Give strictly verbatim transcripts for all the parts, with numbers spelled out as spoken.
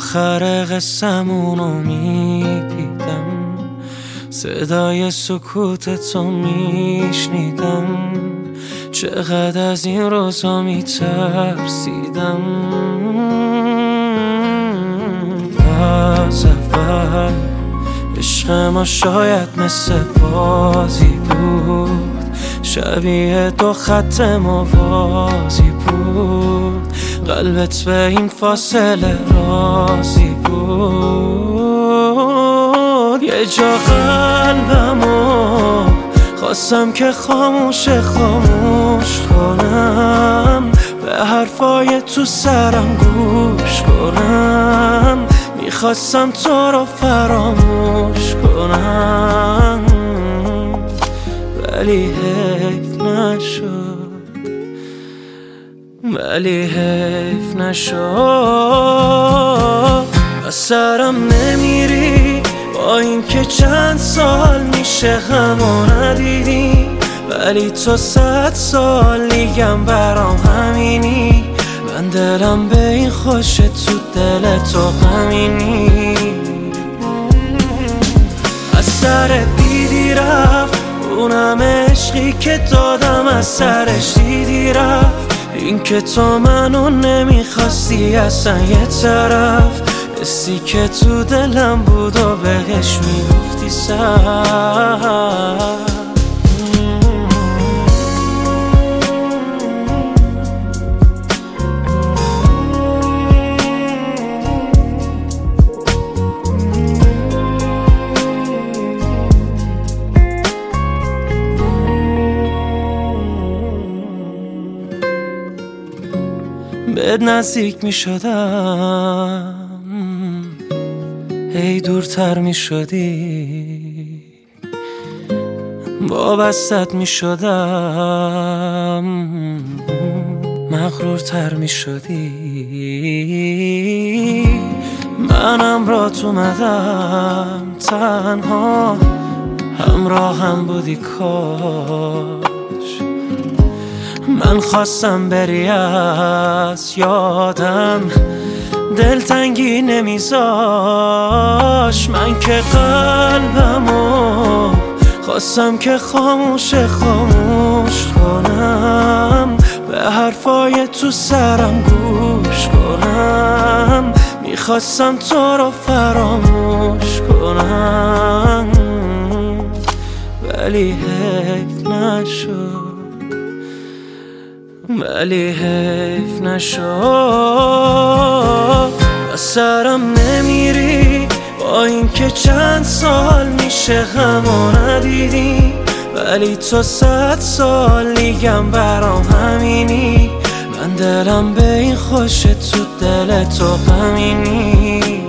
آخر قصمونو میدیدم، صدای سکوتتو میشنیدم، چقدر از این روزا میترسیدم. از اول عشق ما شاید مثل بازی بود، شبیه دو خط موازی بود، قلبت به این فاصله راضی بود. یه جا قلبمو خواستم که خاموش خاموش کنم، به حرفای تو سرم گوش کنم، میخواستم تو رو فراموش کنم، ولی حیف نشد، ولی حیف نشد. از سرم نمیری با این که چند سال میشه همو ندیدی، ولی تو صد سال دیگم برام همینی، من دلم به این خوشه تو دل تو غمینی. از سر دیدی رفت اونم عشقی که دادم، از سرش دیدی رفت این که تو منو نمیخواستی اصلا یه طرف، حسی که تو دلم بود و بهش میگفتی سر. بهت نزدیک می شدم، هی دورتر می شدی، وابستت می شدم، مغرورتر می شدی. منم را تو اومدم تنها، همراه هم بودی کاش، من خواستم بری از یادم، دلتنگی نمیذاش، من که قلبمو خواستم که خاموش خاموش کنم، به حرفای تو سرم گوش کنم، میخواستم تو رو فراموش کنم، ولی حیف نشد، ولی حیف نشد. از سرم نمیری با این که چند سال میشه همو ندیدی، ولی تو صد سال دیگم برام همینی، من دلم به این خوشه تو دل تو غمینی.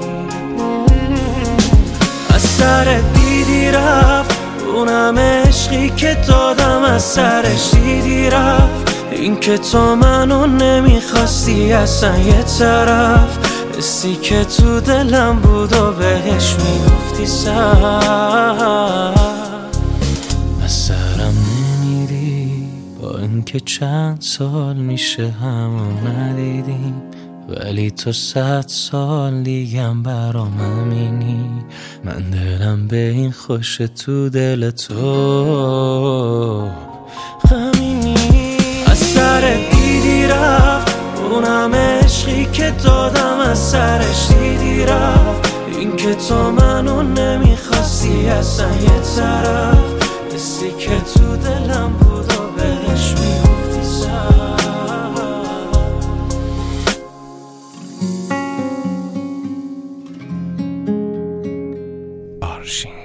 از سر دیدی رفت اونم عشقی که دادم، از سرش دیدی رفت این که تو منو نمیخواستی اصلا یه طرف، حسی که تو دلم بود و بهش میگفتی سر. از سرم نمیری با این که چند سال میشه همو ندیدیم، ولی تو صد سال دیگم برام همینی، من دلم به این خوشه تو دل تو غمینی. از سر دیدی رفت اونم عشقی که دادم، از سرش دیدی رفت این که تو منو نمیخواستی اصلا یه طرف، حسی که تو دلم بود و بهش میگفتی سر. آرشین.